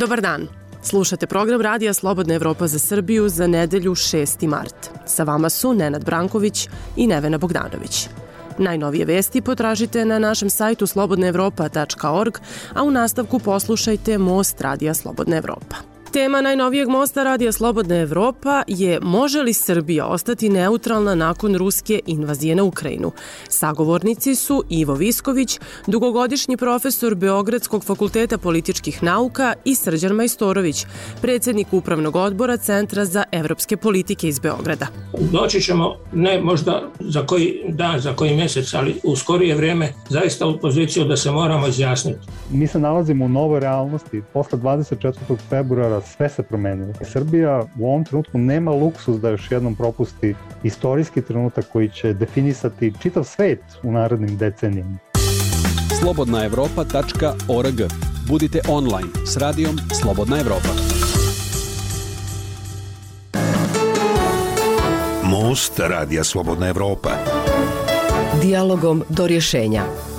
Dobar dan. Slušate program Radija Slobodna Evropa za Srbiju za nedelju 6. mart. Sa vama su Nenad Branković i Nevena Bogdanović. Najnovije vesti potražite na našem sajtu slobodnaevropa.org, a u nastavku poslušajte Most Radija Slobodna Evropa. Tema najnovijeg mosta Radija Slobodna Evropa je može li Srbija ostati neutralna nakon ruske invazije na Ukrajinu. Sagovornici su Ivo Visković, dugogodišnji profesor Beogradskog fakulteta političkih nauka i Srđan Majstorović, predsjednik Upravnog odbora Centra za evropske politike iz Beograda. Doći ćemo, ne možda za koji dan, za koji mjesec, ali u skorije vrijeme zaista u poziciju da se moramo izjasniti. Mi se nalazimo u novoj realnosti. Posle 24. februara sve se promenilo. Srbija u ovom trenutku nema luksuz da još jednom propusti istorijski trenutak koji će definisati čitav svet u narednim decenijama. slobodnaevropa.org. Budite online s radijom Slobodna Evropa. Most Radija Slobodna Evropa. Dijalogom do rješenja.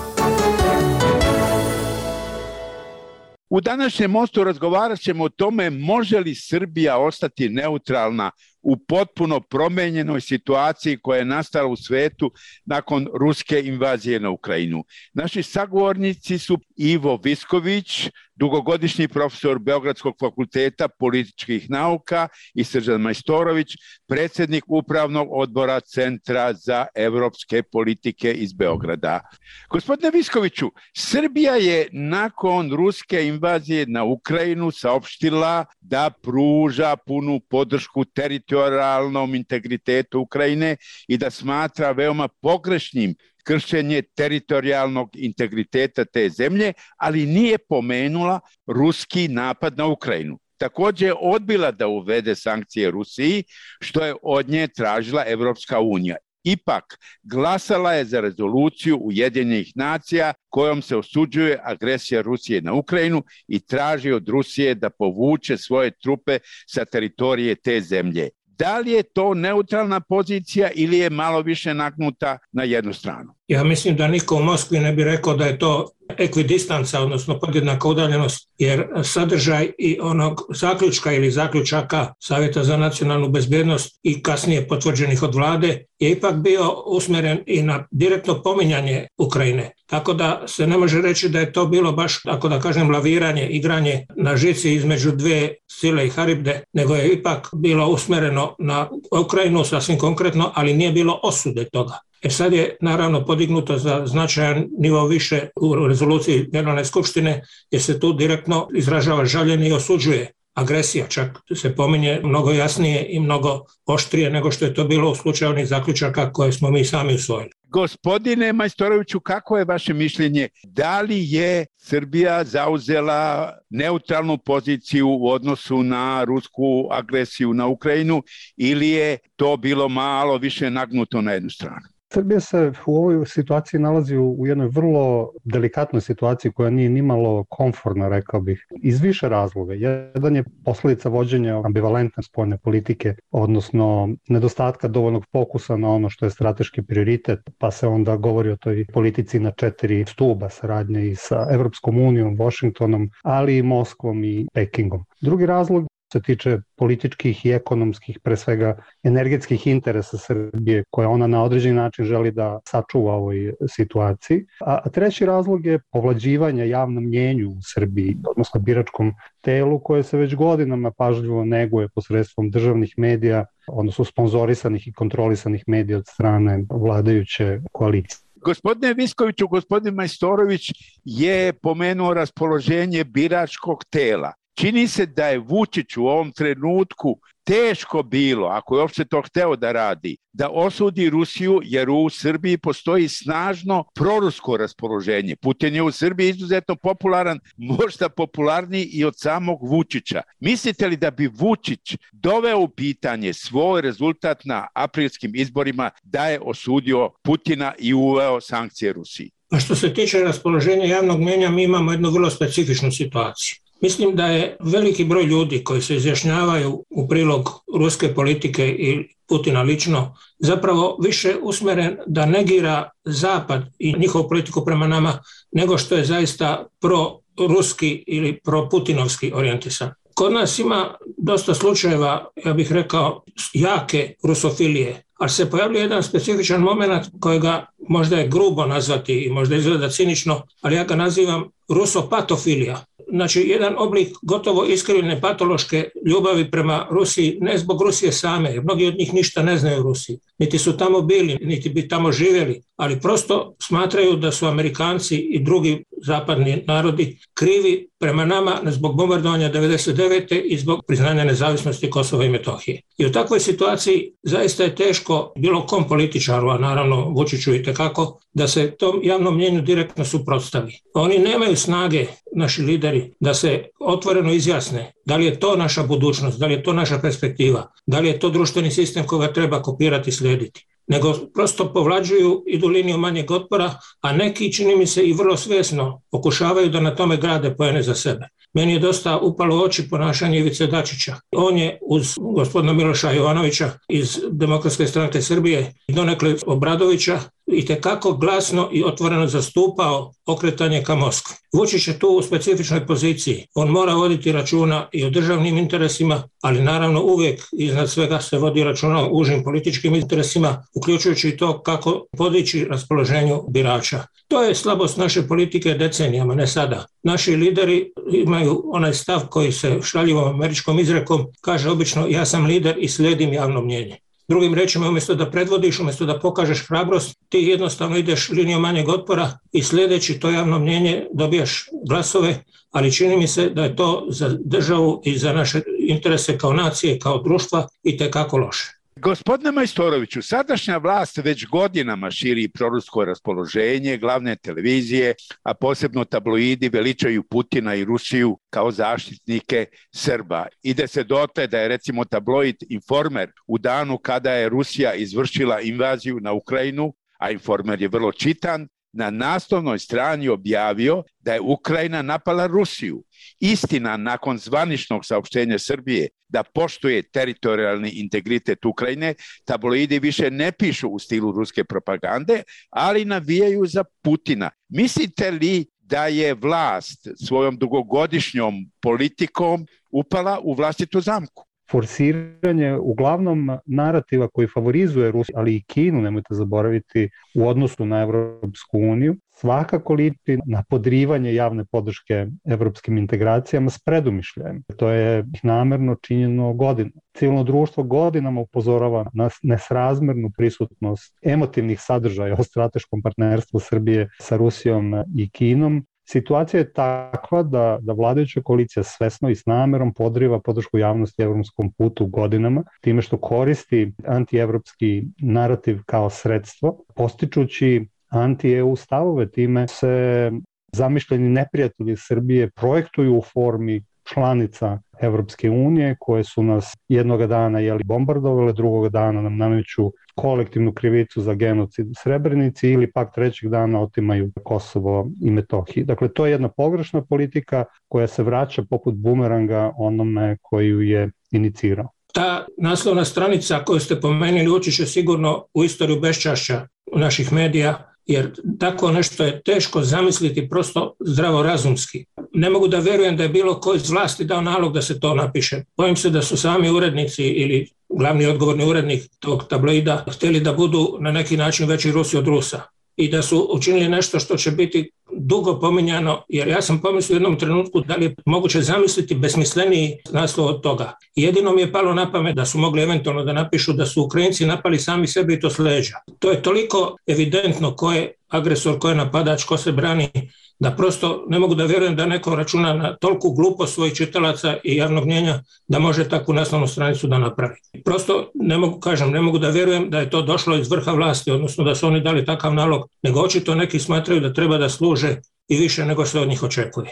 U današnjem mostu razgovarat ćemo o tome može li Srbija ostati neutralna u potpuno promenjenoj situaciji koja je nastala u svetu nakon ruske invazije na Ukrajinu. Naši sagovornici su Ivo Visković, dugogodišnji profesor Beogradskog fakulteta političkih nauka, i Srđan Majstorović, predsjednik Upravnog odbora Centra za evropske politike iz Beograda. Gospodine Viskoviću, Srbija je nakon ruske invazije na Ukrajinu saopštila da pruža punu podršku teritorijalnom integritetu Ukrajine i da smatra veoma pogrešnim kršenje teritorijalnog integriteta te zemlje, ali nije pomenula ruski napad na Ukrajinu. Također je odbila da uvede sankcije Rusiji, što je od nje tražila Evropska unija. Ipak, glasala je za rezoluciju Ujedinjenih nacija kojom se osuđuje agresija Rusije na Ukrajinu i traži od Rusije da povuče svoje trupe sa teritorije te zemlje. Da li je to neutralna pozicija ili je malo više nagnuta na jednu stranu? Ja mislim da niko u Moskvi ne bi rekao da je to ekvidistanca, odnosno podjednaka udaljenost, jer sadržaj i onog zaključka ili zaključaka Savjeta za nacionalnu bezbjednost i kasnije potvrđenih od vlade je ipak bio usmjeren i na direktno pominjanje Ukrajine. Tako da se ne može reći da je to bilo baš, tako da kažem, laviranje, igranje na žici između dvije sile i haribde, nego je ipak bilo usmjereno na Ukrajinu sasvim konkretno, ali nije bilo osude toga. Sad je naravno podignuto za značajan nivo više u rezoluciji Generalne skupštine, jer se tu direktno izražava žaljenje i osuđuje agresija, čak se pominje mnogo jasnije i mnogo oštrije nego što je to bilo u slučaju onih zaključaka koje smo mi sami usvojili. Gospodine Majstoroviću, kako je vaše mišljenje? Da li je Srbija zauzela neutralnu poziciju u odnosu na rusku agresiju na Ukrajinu ili je to bilo malo više nagnuto na jednu stranu? Srbija se u ovoj situaciji nalazi u jednoj vrlo delikatnoj situaciji koja nije nimalo komfortna, rekao bih, iz više razloga. Jedan je posljedica vođenja ambivalentne spoljne politike, odnosno nedostatka dovoljnog fokusa na ono što je strateški prioritet, pa se onda govori o toj politici na 4 stuba saradnje i sa Evropskom unijom, Washingtonom, ali i Moskvom i Pekingom. Drugi razlog se tiče političkih i ekonomskih, pre svega energetskih interesa Srbije, koje ona na određeni način želi da sačuva u ovoj situaciji. A treći razlog je povlađivanje javnom mnjenju u Srbiji, odnosno biračkom telu, koje se već godinama pažljivo neguje posredstvom državnih medija, odnosno sponzorisanih i kontrolisanih medija od strane vladajuće koalicije. Gospodine Viskoviću, gospodin Majstorović je pomenuo raspoloženje biračkog tela. Čini se da je Vučić u ovom trenutku teško bilo, ako je uopšte to hteo da radi, da osudi Rusiju, jer u Srbiji postoji snažno prorusko raspoloženje. Putin je u Srbiji izuzetno popularan, možda popularniji i od samog Vučića. Mislite li da bi Vučić doveo u pitanje svoj rezultat na aprilskim izborima da je osudio Putina i uveo sankcije Rusiji? A što se tiče raspoloženja javnog mnjenja, mi imamo jednu vrlo specifičnu situaciju. Mislim da je veliki broj ljudi koji se izjašnjavaju u prilog ruske politike i Putina lično zapravo više usmjeren da negira Zapad i njihovu politiku prema nama nego što je zaista pro pro-ruski ili pro-putinovski orijentisan. Kod nas ima dosta slučajeva, ja bih rekao, jake rusofilije, ali se pojavljuje jedan specifičan moment kojega možda je grubo nazvati i možda izgleda cinično, ali ja ga nazivam rusopatofilija. Znači, jedan oblik gotovo iskrivljene patološke ljubavi prema Rusiji, ne zbog Rusije same, jer mnogi od njih ništa ne znaju o Rusiji, niti su tamo bili, niti bi tamo živjeli, ali prosto smatraju da su Amerikanci i drugi zapadni narodi krivi prema nama zbog bombardovanja 1999. i zbog priznanja nezavisnosti Kosova i Metohije. I u takvoj situaciji zaista je teško bilo kom političaru, a naravno Vučiću i tekako, da se tom javnom mnjenju direktno suprotstavi. Oni nemaju snage, naši lideri, da se otvoreno izjasne da li je to naša budućnost, da li je to naša perspektiva, da li je to društveni sistem koga treba kopirati i slijediti. Nego prosto povlađuju, idu liniju manjeg otpora, a neki, čini mi se, i vrlo svjesno pokušavaju da na tome grade poene za sebe. Meni je dosta upalo u oči ponašanje Ivice Dačića. On je uz gospodina Miloša Jovanovića iz Demokratske stranke Srbije i donekle Obradovića itekako glasno i otvoreno zastupao okretanje ka Moskvi. Vučić je tu u specifičnoj poziciji. On mora voditi računa i o državnim interesima, ali naravno uvijek iznad svega se vodi računa o užim političkim interesima, uključujući i to kako podići raspoloženju birača. To je slabost naše politike decenijama, ne sada. Naši lideri imaju onaj stav koji se šaljivom američkom izrekom kaže obično ja sam lider i slijedim javno mnjenje. Drugim rečima, umjesto da predvodiš, umjesto da pokažeš hrabrost, ti jednostavno ideš linijom manjeg otpora i sljedeći to javno mnjenje dobijaš glasove, ali čini mi se da je to za državu i za naše interese kao nacije, kao društva itekako loše. Gospodine Majstoroviću, sadašnja vlast već godinama širi prorusko raspoloženje, glavne televizije, a posebno tabloidi veličaju Putina i Rusiju kao zaštitnike Srba. Ide se dotle da je recimo tabloid Informer u danu kada je Rusija izvršila invaziju na Ukrajinu, a Informer je vrlo čitan, na naslovnoj strani objavio da je Ukrajina napala Rusiju. Istina, nakon zvaničnog saopštenja Srbije da poštuje teritorijalni integritet Ukrajine, tabloidi više ne pišu u stilu ruske propagande, ali navijaju za Putina. Mislite li da je vlast svojom dugogodišnjom politikom upala u vlastitu zamku? Forsiranje uglavnom narativa koji favorizuje Rusiju, ali i Kinu, nemojte zaboraviti, u odnosu na Evropsku uniju, svakako liči na podrivanje javne podrške evropskim integracijama s predumišljajem. To je namerno činjeno godinama. Civilno društvo godinama upozorava na nesrazmernu prisutnost emotivnih sadržaja o strateškom partnerstvu Srbije sa Rusijom i Kinom. Situacija je takva da vladajuća koalicija svesno i s namerom podriva podršku javnosti evropskom putu godinama, time što koristi antievropski narativ kao sredstvo, postičući anti-EU stavove, time se zamišljeni neprijatelji Srbije projektuju u formi članica Evropske unije koje su nas jednoga dana bombardovale, drugoga dana nam nameću kolektivnu krivicu za genocid u Srebrenici ili pak trećeg dana otimaju Kosovo i Metohiju. Dakle, to je jedna pogrešna politika koja se vraća poput bumeranga onome koju je inicirao. Ta naslovna stranica koju ste pomenuli ući će sigurno u istoriju beščašća naših medija, jer tako nešto je teško zamisliti prosto zdravorazumski. Ne mogu da verujem da je bilo ko iz vlasti dao nalog da se to napiše. Bojim se da su sami urednici ili glavni odgovorni urednik tog tabloida htjeli da budu na neki način veći Rusi od Rusa i da su učinili nešto što će biti dugo pominjano, jer ja sam pomislio u jednom trenutku da li je moguće zamisliti besmisleniji naslov od toga. Jedino mi je palo na pamet da su mogli eventualno da napišu da su Ukrajinci napali sami sebe i to s leđa. To je toliko evidentno ko je agresor, ko je napadač, ko se brani, da prosto ne mogu da vjerujem da neko računa na toliku glupost svojih čitalaca i javnog mnjenja da može takvu naslovnu stranicu da napravi. Prosto ne mogu da vjerujem da je to došlo iz vrha vlasti, odnosno da su oni dali takav nalog, nego očito neki smatraju da treba da služe i više nego se od njih očekuje.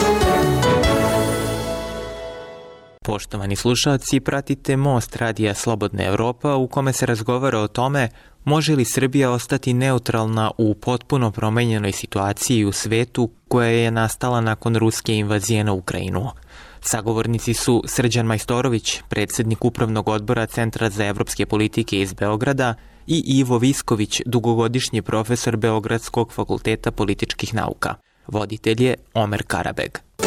Poštovani slušalci, pratite Most Radija Slobodna Evropa u kome se razgovara o tome može li Srbija ostati neutralna u potpuno promenjenoj situaciji u svetu koja je nastala nakon ruske invazije na Ukrajinu. Sagovornici su Srđan Majstorović, predsjednik Upravnog odbora Centra za evropske politike iz Beograda, i Ivo Visković, dugogodišnji profesor Beogradskog fakulteta političkih nauka. Voditelj je Omer Karabeg.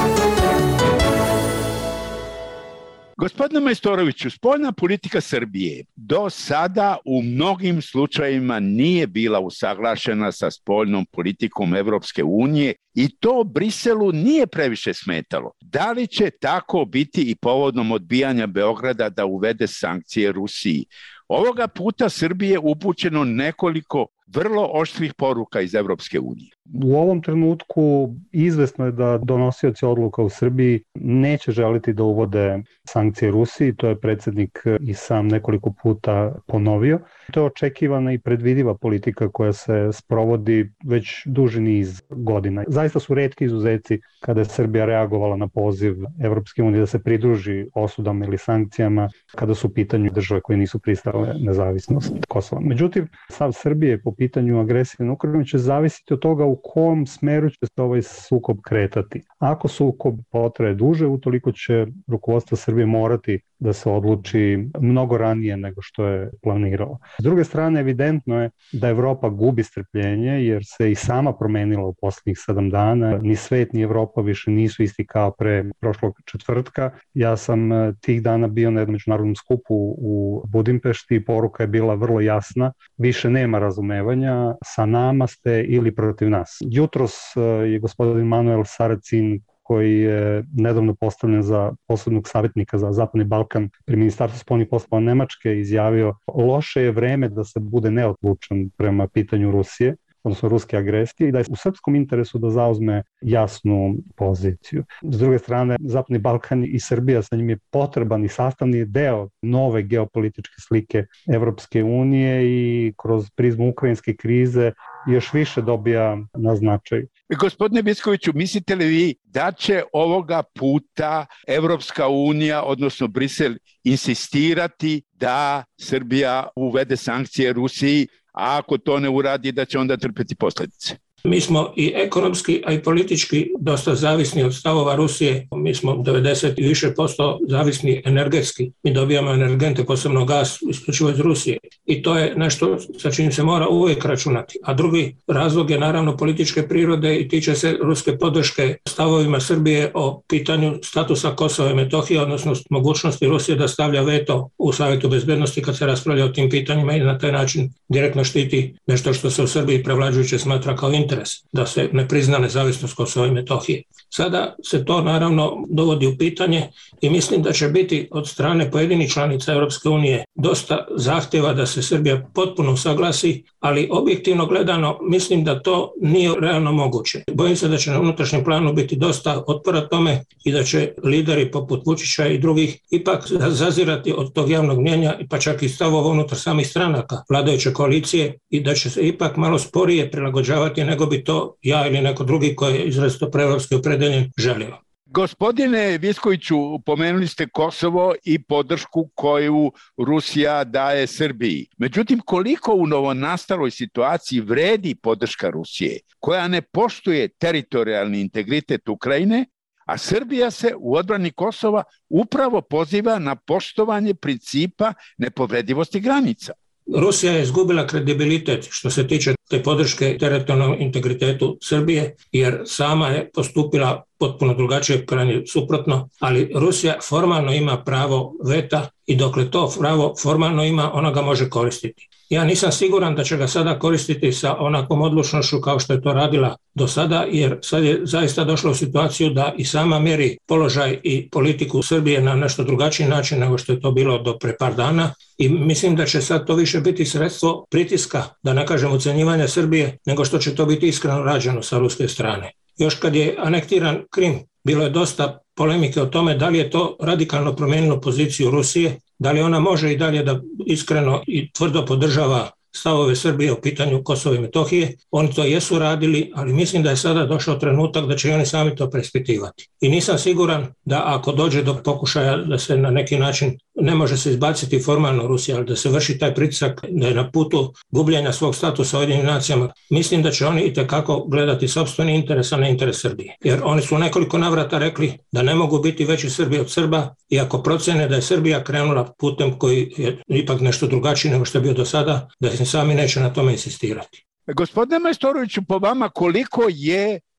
Gospodine Majstoroviću, spoljna politika Srbije do sada u mnogim slučajevima nije bila usaglašena sa spoljnom politikom Evropske unije i to Briselu nije previše smetalo. Da li će tako biti i povodom odbijanja Beograda da uvede sankcije Rusiji? Ovoga puta Srbije je upućeno nekoliko vrlo oštrih poruka iz Evropske unije. U ovom trenutku izvesno je da donosioci odluka u Srbiji neće želiti da uvode sankcije Rusiji, to je predsjednik i sam nekoliko puta ponovio. To je očekivana i predvidiva politika koja se sprovodi već duži niz godina. Zaista su retki izuzeci kada je Srbija reagovala na poziv Evropske unije da se pridruži osudama ili sankcijama kada su u pitanju države koje nisu pristale nezavisnost Kosova. Međutim, stav Srbije po pitanju agresije na Ukrajinu će zavisiti od toga u kom smeru će se ovaj sukob kretati. Ako sukob potraje duže, utoliko će rukovodstvo Srbije morati da se odluči mnogo ranije nego što je planiralo. S druge strane, evidentno je da Evropa gubi strpljenje jer se i sama promenila u posljednjih 7 dana. Ni svet ni Evropa više nisu isti kao pre prošlog četvrtka. Ja sam tih dana bio na jednom međunarodnom skupu u Budimpešti i poruka je bila vrlo jasna. Više nema razumevanja, sa nama ste ili protiv nas. Jutros je gospodin Manuel Saracin, koji je nedavno postavljen za posebnog savjetnika za Zapadni Balkan pri Ministarstvu spoljnih poslova Nemačke, izjavio loše je vreme da se bude neodlučan prema pitanju Rusije, odnosno ruske agresije, i da je u srpskom interesu da zauzme jasnu poziciju. S druge strane, Zapadni Balkan i Srbija, sa njim je potreban i sastavni deo nove geopolitičke slike Evropske unije i kroz prizmu ukrajinske krize još više dobija na značaju. Gospodine Bickoviću, mislite li vi da će ovoga puta Evropska unija, odnosno Brisel, insistirati da Srbija uvede sankcije Rusiji, a ako to ne uradi da će onda trpeti posljedice? Mi smo i ekonomski, a i politički dosta zavisni od stavova Rusije. Mi smo 90 i više % zavisni energetski. Mi dobijamo energente, posebno gas, isključivo iz Rusije. I to je nešto sa čim se mora uvijek računati. A drugi razlog je naravno političke prirode i tiče se ruske podrške stavovima Srbije o pitanju statusa Kosova i Metohije, odnosno mogućnosti Rusije da stavlja veto u Savjetu bezbednosti kad se raspravlja o tim pitanjima i na taj način direktno štiti nešto što se u Srbiji prevlađujuće smatra kao interes, da se ne prizna nezavisnost Kosova i Metohije. Sada se to naravno dovodi u pitanje i mislim da će biti od strane pojedinih članica Europske unije dosta zahtjeva da se Srbija potpuno usaglasi, ali objektivno gledano mislim da to nije realno moguće. Bojim se da će na unutrašnjem planu biti dosta otpora tome i da će lideri poput Vučića i drugih ipak zazirati od tog javnog mnijenja, pa čak i stavova unutar samih stranaka vladajuće koalicije, i da će se ipak malo sporije prilagođavati nego bi to ja ili neko drugi koji je izrazito proevropski opredeljen želio. Gospodine Bickoviću, pomenuli ste Kosovo i podršku koju Rusija daje Srbiji. Međutim, koliko u novonastaloj situaciji vredi podrška Rusije, koja ne poštuje teritorijalni integritet Ukrajine, a Srbija se u odbrani Kosova upravo poziva na poštovanje principa nepovredivosti granica? Rusija je izgubila kredibilitet što se tiče te podrške teritorijalnom integritetu Srbije, jer sama je postupila potpuno drugačije, krajnje suprotno, ali Rusija formalno ima pravo veta i dokle to pravo formalno ima, ona ga može koristiti. Ja nisam siguran da će ga sada koristiti sa onakvom odlučnošću kao što je to radila do sada, jer sad je zaista došla u situaciju da i sama mjeri položaj i politiku Srbije na nešto drugačiji način nego što je to bilo do pre par dana, i mislim da će sad to više biti sredstvo pritiska, da ne kažem ucenjivanja Srbije, nego što će to biti iskreno rađeno sa ruske strane. Još kad je anektiran Krim, bilo je dosta polemike o tome da li je to radikalno promijenilo poziciju Rusije, da li ona može i dalje da iskreno i tvrdo podržava stavove Srbije o pitanju Kosova i Metohije. Oni to jesu radili, ali mislim da je sada došao trenutak da će oni sami to preispitivati. I nisam siguran da ako dođe do pokušaja da se na neki način, ne može se izbaciti formalno Rusija, ali da se vrši taj pritisak da je na putu gubljenja svog statusa u Ujedinjenim nacijama, mislim da će oni itekako gledati sopstveni interes, a ne interes Srbije. Jer oni su nekoliko navrata rekli da ne mogu biti veći Srbi od Srba, i ako procene da je Srbija krenula putem koji je ipak nešto drugačiji nego što je bio do sada, da se sami neće na tome insistirati. Gospodine Majstoroviću, po vama koliko je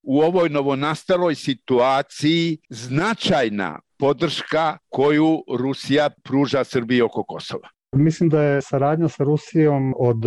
u ovoj novonastaloj situaciji značajna podrška koju Rusija pruža Srbiji oko Kosova? Mislim da je saradnja sa Rusijom od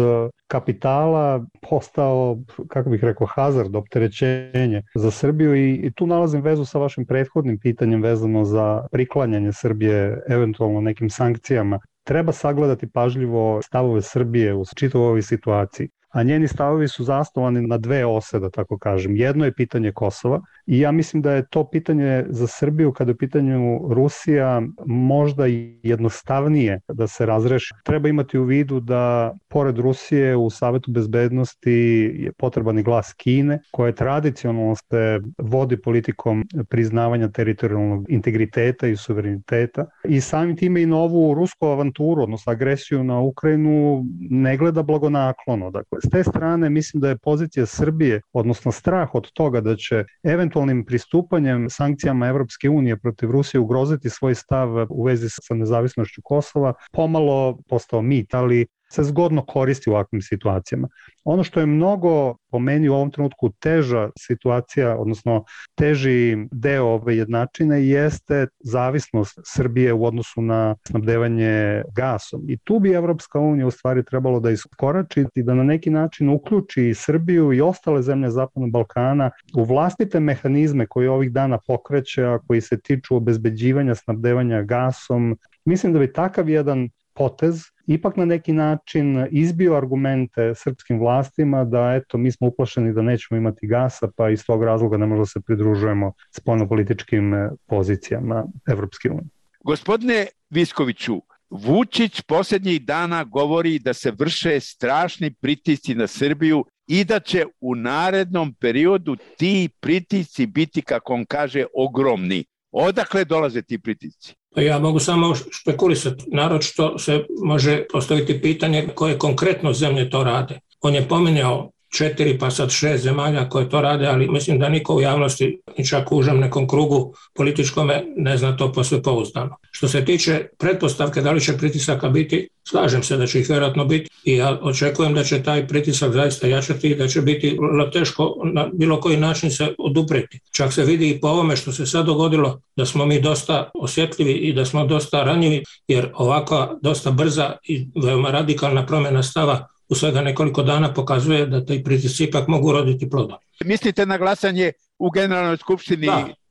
kapitala postao, kako bih rekao, hazard, opterećenje za Srbiju i tu nalazim vezu sa vašim prethodnim pitanjem vezano za priklanjanje Srbije eventualno nekim sankcijama. Treba sagledati pažljivo stavove Srbije u čitavoj ovoj situaciji, a njeni stavovi su zasnovani na dve ose, da tako kažem. Jedno je pitanje Kosova i ja mislim da je to pitanje za Srbiju, kada je u pitanju Rusija, možda i jednostavnije da se razreši. Treba imati u vidu da pored Rusije u Savetu bezbednosti je potreban i glas Kine, koja tradicionalno se vodi politikom priznavanja teritorijalnog integriteta i suvereniteta i samim time i na ovu rusku avanturu, odnosno agresiju na Ukrajinu, ne gleda blagonaklono. Dakle, s te strane mislim da je pozicija Srbije, odnosno strah od toga da će eventualnim pristupanjem sankcijama Evropske unije protiv Rusije ugroziti svoj stav u vezi sa nezavisnošću Kosova, pomalo postao mit, ali se zgodno koristi u ovakvim situacijama. Ono što je mnogo po meni u ovom trenutku teža situacija, odnosno teži deo ove jednačine jeste zavisnost Srbije u odnosu na snabdevanje gasom. I tu bi Evropska unija u stvari trebalo da iskorači i da na neki način uključi Srbiju i ostale zemlje Zapadnog Balkana u vlastite mehanizme koje ovih dana pokreće, a koji se tiču obezbeđivanja snabdevanja gasom. Mislim da bi takav jedan potez ipak na neki način izbio argumente srpskim vlastima da eto mi smo uplašeni da nećemo imati gasa, pa iz tog razloga ne možemo se pridružujemo spoljnopolitičkim pozicijama Evropske unije. Gospodine Viskoviću, Vučić posljednjih dana govori da se vrše strašni pritisci na Srbiju i da će u narednom periodu ti pritisci biti, kako on kaže, ogromni. Odakle dolaze ti pritisci? Ja mogu samo špekulisati. Naročito se može postaviti pitanje koje konkretno zemlje to rade. On je pominjao 4 pa sad 6 zemalja koje to rade, ali mislim da niko u javnosti, ni čak u užem nekom krugu političkome, ne zna to posve pouzdano. Što se tiče pretpostavke da li će pritisaka biti, slažem se da će ih vjerojatno biti i ja očekujem da će taj pritisak zaista jačati i da će biti teško na bilo koji način se odupreti. Čak se vidi i po ovome što se sad dogodilo da smo mi dosta osjetljivi i da smo dosta ranjivi, jer ovakva dosta brza i veoma radikalna promjena stava u svega nekoliko dana pokazuje da taj pritisci ipak mogu roditi plodom. Mislite na glasanje u Generalnoj skupštini?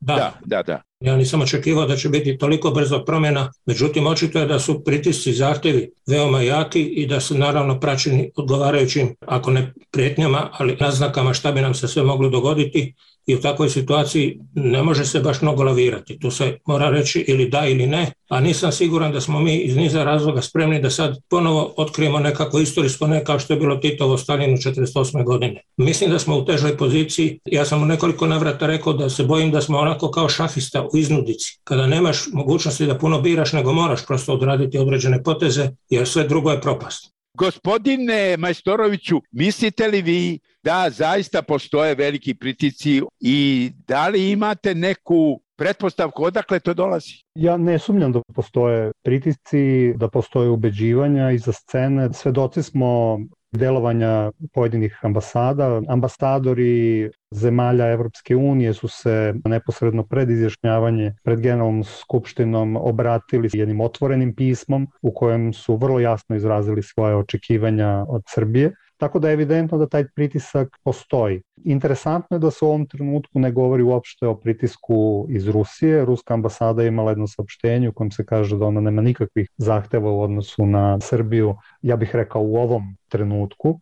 Da. Ja nisam očekivao da će biti toliko brzo promjena, međutim očito je da su pritisci, zahtjevi veoma jaki i da su naravno praćeni odgovarajućim, ako ne prijetnjama, ali naznakama šta bi nam se sve moglo dogoditi i u takvoj situaciji ne može se baš mnogo lavirati. Tu se mora reći ili da ili ne, a nisam siguran da smo mi iz niza razloga spremni da sad ponovo otkrijemo nekako istorijsko ne kao što je bilo Titovo Staljinu 1948. godine. Mislim da smo u težoj poziciji. Ja sam u nekoliko navrata rekao da se bojim da smo onako kao šahista u iznudici. Kada nemaš mogućnosti da puno biraš, nego moraš prosto odraditi određene poteze, jer sve drugo je propast. Gospodine Majstoroviću, mislite li vi da zaista postoje veliki pritisci i da li imate neku pretpostavku odakle to dolazi? Ja ne sumnjam da postoje pritisci, da postoje ubeđivanja iza scene. Svedoci smo delovanja pojedinih ambasada. Ambasadori zemalja Evropske unije su se neposredno pred izjašnjavanje pred Generalnom skupštinom obratili jednim otvorenim pismom u kojem su vrlo jasno izrazili svoje očekivanja od Srbije. Tako da je evidentno da taj pritisak postoji. Interesantno je da se u ovom trenutku ne govori uopšte o pritisku iz Rusije. Ruska ambasada je imala jedno saopštenje u kojem se kaže da ona nema nikakvih zahteva u odnosu na Srbiju. Ja bih rekao u ovom trenutku.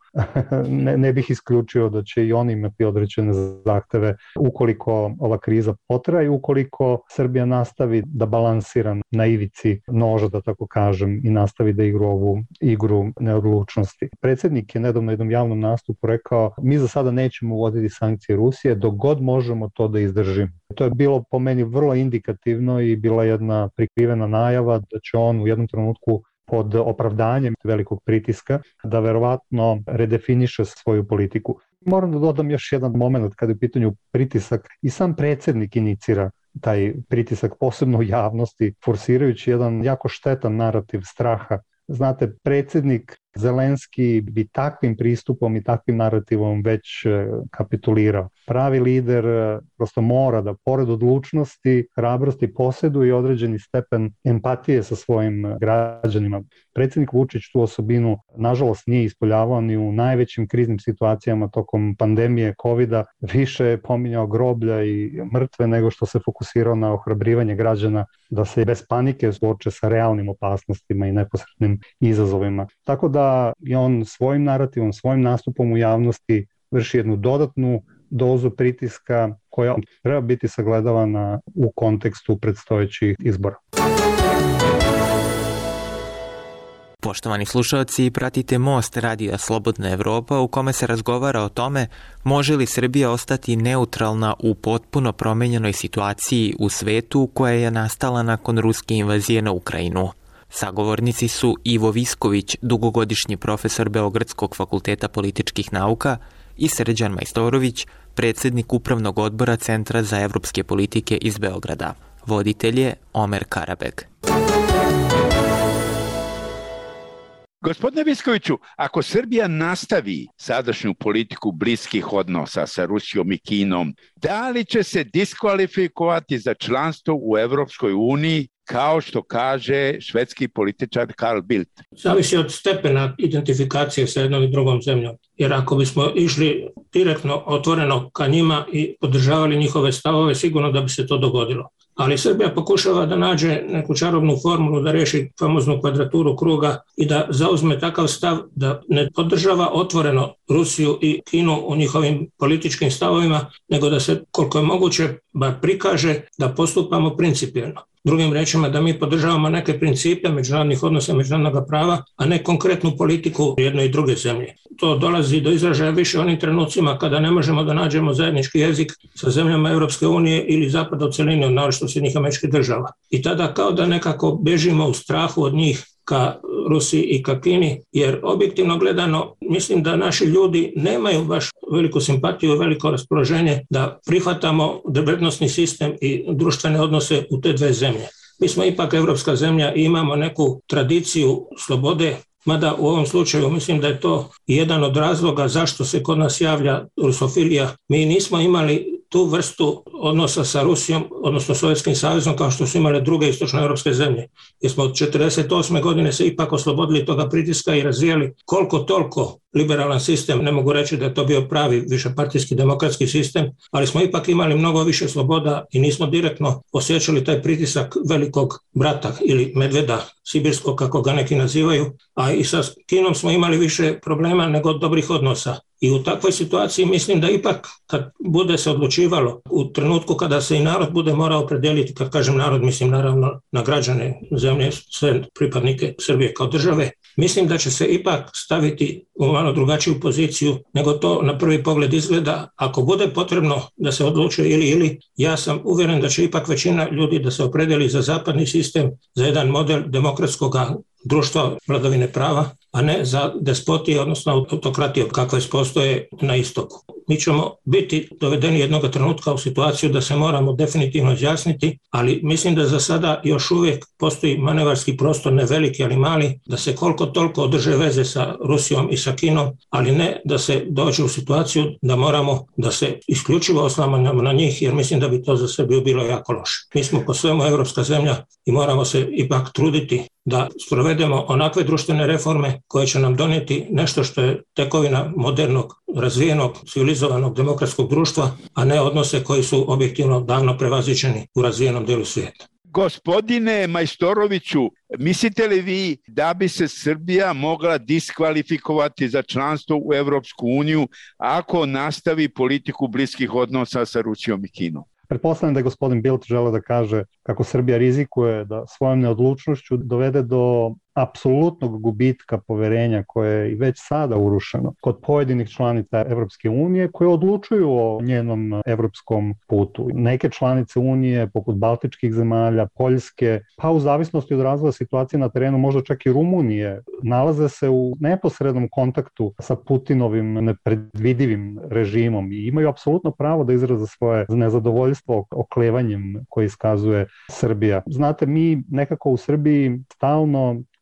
ne bih isključio da će i oni imati određene zahteve ukoliko ova kriza potraje i ukoliko Srbija nastavi da balansira na ivici noža, da tako kažem, i nastavi da igra ovu igru neodlučnosti. Predsjednik je nedavno u jednom javnom nastupu rekao: mi za sada nećemo uvoditi sankcije Rusije dok god možemo to da izdržimo. To je bilo po meni vrlo indikativno i bila jedna prikrivena najava da će on u jednom trenutku pod opravdanjem velikog pritiska da verovatno redefiniše svoju politiku. Moram da dodam još jedan moment kada je u pitanju pritisak. I sam predsjednik inicira taj pritisak, posebno u javnosti, forsirajući jedan jako štetan narativ straha. Znate, predsjednik Zelenski bi takvim pristupom i takvim narativom već kapitulirao. Pravi lider prosto mora da pored odlučnosti, hrabrosti posjeduje određeni stepen empatije sa svojim građanima. Predsjednik Vučić tu osobinu nažalost nije ispoljavao ni u najvećim kriznim situacijama tokom pandemije COVID-a. Više je pominjao groblja i mrtve nego što se fokusirao na ohrabrivanje građana da se bez panike suoče sa realnim opasnostima i neposrednim izazovima. Tako da je on svojim narativom, svojim nastupom u javnosti vrši jednu dodatnu dozu pritiska koja treba biti sagledavana u kontekstu predstojećih izbora. Poštovani slušalci, pratite Most Radija Slobodna Evropa u kome se razgovara o tome može li Srbija ostati neutralna u potpuno promenjenoj situaciji u svetu koja je nastala nakon ruske invazije na Ukrajinu. Sagovornici su Ivo Visković, dugogodišnji profesor Beogradskog fakulteta političkih nauka, i Srđan Majstorović, predsjednik Upravnog odbora Centra za evropske politike iz Beograda. Voditelj je Omer Karabeg. Gospodine Viskoviću, ako Srbija nastavi sadašnju politiku bliskih odnosa sa Rusijom i Kinom, da li će se diskvalifikovati za članstvo u Evropskoj uniji, kao što kaže švedski političar Carl Bildt? Zavisi od stepena identifikacije sa jednom i drugom zemljom. Jer ako bismo išli direktno, otvoreno ka njima i podržavali njihove stavove, sigurno da bi se to dogodilo. Ali Srbija pokušava da nađe neku čarobnu formulu da riješi famoznu kvadraturu kruga i da zauzme takav stav da ne podržava otvoreno Rusiju i Kinu u njihovim političkim stavovima, nego da se koliko je moguće bar prikaže da postupamo principijelno. Drugim rečima, da mi podržavamo neke principe međunarodnih odnosa, međunarodnog prava, a ne konkretnu politiku jedne i druge zemlje. To dolazi do izražaja više onim trenucima kada ne možemo da nađemo zajednički jezik sa zemljama Europske unije ili zapada u celini, naročito Sjedinjenih Američkih Država. I tada kao da nekako bežimo u strahu od njih ka Rusiji i ka Kini, jer objektivno gledano mislim da naši ljudi nemaju baš veliku simpatiju i veliko raspoloženje da prihvatamo vrednosni sistem i društvene odnose u te dve zemlje. Mi smo ipak evropska zemlja i imamo neku tradiciju slobode, mada u ovom slučaju mislim da je to jedan od razloga zašto se kod nas javlja rusofilija. Mi nismo imali tu vrstu odnosa sa Rusijom, odnosno Sovjetskim savezom, kao što su imale druge istočnoevropske zemlje. Jer smo od 1948. godine se ipak oslobodili toga pritiska i razvijali koliko toliko liberalan sistem. Ne mogu reći da je to bio pravi višepartijski demokratski sistem, ali smo ipak imali mnogo više sloboda i nismo direktno osjećali taj pritisak velikog brata ili medveda sibirskog, kako ga neki nazivaju, a i sa Kinom smo imali više problema nego dobrih odnosa. I u takvoj situaciji mislim da ipak kad bude se odlučivalo u trenutku kada se i narod bude morao opredijeliti, kad kažem narod mislim naravno na građane zemlje, sve pripadnike Srbije kao države, mislim da će se ipak staviti u malo drugačiju poziciju nego to na prvi pogled izgleda. Ako bude potrebno da se odlučuje ili, ja sam uvjeren da će ipak većina ljudi da se opredeli za zapadni sistem, za jedan model demokratskog društva vladavine prava, a ne za despotije, odnosno autokratije kakve postoje na istoku. Mi ćemo biti dovedeni jednog trenutka u situaciju da se moramo definitivno izjasniti, ali mislim da za sada još uvijek postoji manevarski prostor, ne veliki, ali mali, da se koliko toliko održe veze sa Rusijom i sa Kinom, ali ne da se dođe u situaciju da moramo da se isključivo oslanjamo na njih, jer mislim da bi to za Srbiju bilo jako loše. Mi smo po svemu evropska zemlja i moramo se ipak truditi da sprovedemo onakve društvene reforme koje će nam donijeti nešto što je tekovina modernog, razvijenog, civilizovanog demokratskog društva, a ne odnose koji su objektivno davno prevaziđeni u razvijenom dijelu svijeta. Gospodine Majstoroviću, mislite li vi da bi se Srbija mogla diskvalifikovati za članstvo u Evropsku uniju ako nastavi politiku bliskih odnosa sa Rusijom i Kinom? Pretpostavljam da je gospodin Bildt želeo da kaže kako Srbija rizikuje da svojom neodlučnošću dovede do apsolutnog gubitka poverenja koje je i već sada urušeno kod pojedinih članica Evropske unije koje odlučuju o njenom evropskom putu. Neke članice unije, poput Baltičkih zemalja, Poljske, pa u zavisnosti od razvoja situacije na terenu, možda čak i Rumunije, nalaze se u neposrednom kontaktu sa Putinovim nepredvidivim režimom i imaju apsolutno pravo da izraze svoje nezadovoljstvo oklevanjem koje iskazuje Srbija. Znate, mi nekako u Srbiji stalno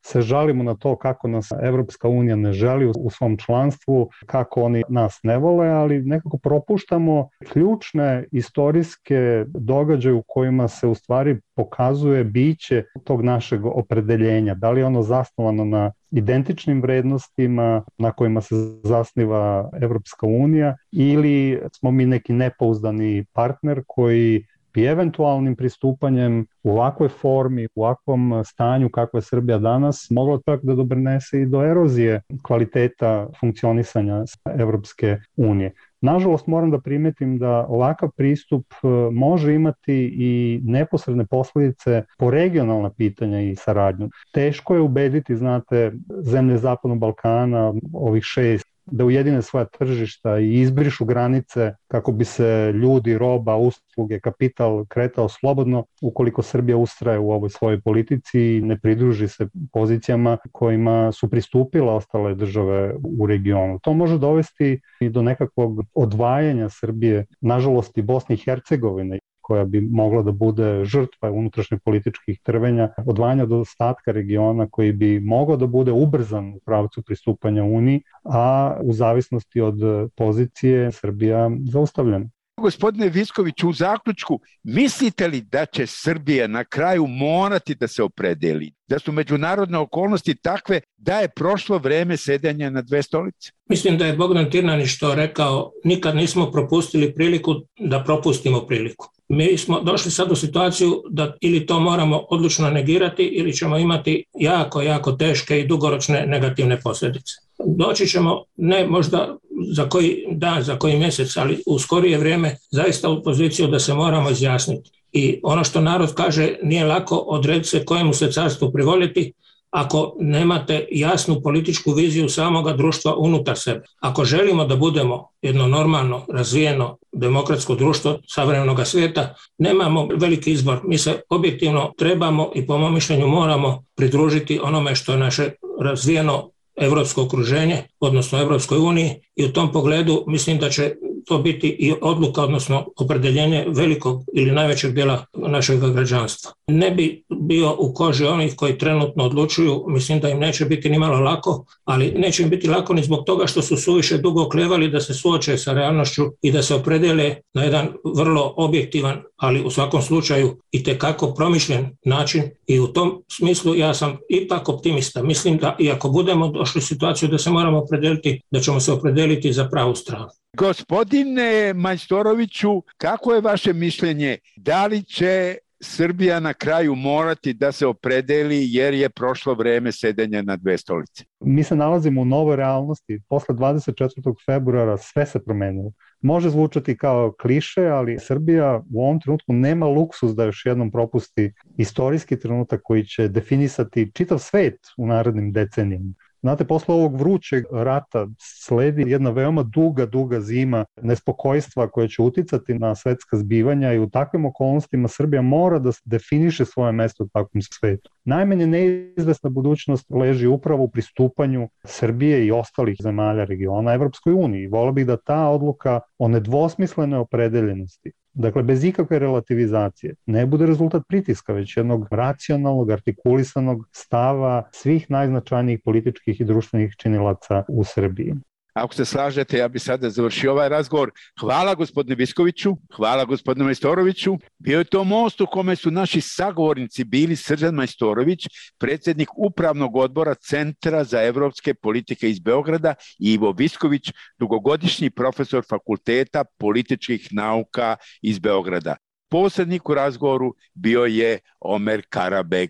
se žalimo na to kako nas Evropska unija ne želi u svom članstvu, kako oni nas ne vole, ali nekako propuštamo ključne istorijske događaje u kojima se u stvari pokazuje biće tog našeg opredeljenja. Da li je ono zasnovano na identičnim vrednostima na kojima se zasniva Evropska unija ili smo mi neki nepouzdani partner koji bi eventualnim pristupanjem u ovakvoj formi, u ovakvom stanju kakva je Srbija danas, moglo čak da doprinese i do erozije kvaliteta funkcionisanja Evropske unije. Nažalost, moram da primetim da ovakav pristup može imati i neposredne posledice po regionalna pitanja i saradnju. Teško je ubediti, znate, zemlje Zapadnog Balkana, ovih 6, da ujedine svoja tržišta i izbrišu granice kako bi se ljudi, roba, usluge, kapital kretao slobodno ukoliko Srbija ustraje u ovoj svojoj politici i ne pridruži se pozicijama kojima su pristupile ostale države u regionu. To može dovesti i do nekakvog odvajanja Srbije, nažalost i Bosne i Hercegovine, koja bi mogla da bude žrtva unutrašnjih političkih trvenja, odvajanja do ostatka regiona koji bi mogao da bude ubrzan u pravcu pristupanja Uniji, a u zavisnosti od pozicije Srbija zaustavljena. Gospodine Viskoviću, u zaključku, mislite li da će Srbija na kraju morati da se opredeli? Da su međunarodne okolnosti takve da je prošlo vreme sedenja na dve stolice? Mislim da je Bogdan Tirnanić to rekao, nikad nismo propustili priliku da propustimo priliku. Mi smo došli sad u situaciju da ili to moramo odlučno negirati ili ćemo imati jako teške i dugoročne negativne posljedice. Doći ćemo, ne možda za koji dan, za koji mjesec, ali u skorije vrijeme zaista u poziciju da se moramo izjasniti. I ono što narod kaže, nije lako odrediti se kojemu se carstvu privoliti ako nemate jasnu političku viziju samoga društva unutar sebe. Ako želimo da budemo jedno normalno, razvijeno, demokratsko društvo savremenog svijeta, nemamo veliki izbor. Mi se objektivno trebamo i po mom mišljenju moramo pridružiti onome što je naše razvijeno evropsko okruženje, odnosno Evropskoj uniji, i u tom pogledu mislim da će to biti i odluka, odnosno opredeljenje velikog ili najvećeg dijela našeg građanstva. Ne bi bio u koži onih koji trenutno odlučuju, mislim da im neće biti ni malo lako, ali neće im biti lako ni zbog toga što su suviše dugo oklijevali da se suoče sa realnošću i da se opredele na jedan vrlo objektivan, ali u svakom slučaju itekako promišljen način, i u tom smislu ja sam ipak optimista. Mislim da i ako budemo došli u situaciju da se moramo opredeliti, da ćemo se opredeliti za pravu stranu. Gospodine Majstoroviću, kako je vaše mišljenje? Da li će Srbija na kraju morati da se opredeli jer je prošlo vreme sedenja na dve stolice? Mi se nalazimo u novoj realnosti. Posle 24. februara sve se promenilo. Može zvučati kao kliše, ali Srbija u ovom trenutku nema luksus da još jednom propusti istorijski trenutak koji će definisati čitav svet u narednim decenijama. Znate, posle ovog vrućeg rata sledi jedna veoma duga zima nespokojstva koja će uticati na svetska zbivanja i u takvim okolnostima Srbija mora da definiše svoje mesto u takvom svetu. Najmanje neizvesna budućnost leži upravo u pristupanju Srbije i ostalih zemalja regiona Evropskoj uniji. Voleo bih da ta odluka o nedvosmislenoj opredeljenosti, dakle bez ikakve relativizacije, ne bude rezultat pritiska, već jednog racionalnog, artikulisanog stava svih najznačajnijih političkih i društvenih činilaca u Srbiji. Ako se slažete, ja bih sada završio ovaj razgovor. Hvala gospodine Viskoviću, hvala gospodine Majstoroviću. Bio je to most u kome su naši sagovornici bili Srđan Majstorović, predsjednik Upravnog odbora Centra za evropske politike iz Beograda, i Ivo Visković, dugogodišnji profesor Fakulteta političkih nauka iz Beograda. Posrednik u razgovoru bio je Omer Karabeg.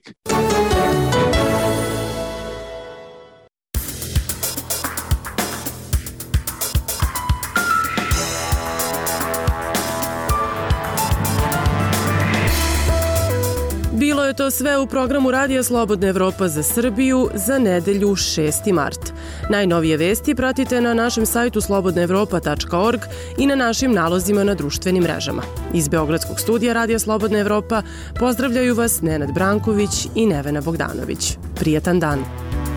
Bilo je to sve u programu Radija Slobodna Evropa za Srbiju za nedelju 6. mart. Najnovije vesti pratite na našem sajtu slobodnaevropa.org i na našim nalozima na društvenim mrežama. Iz Beogradskog studija Radija Slobodna Evropa pozdravljaju vas Nenad Branković i Nevena Bogdanović. Prijetan dan!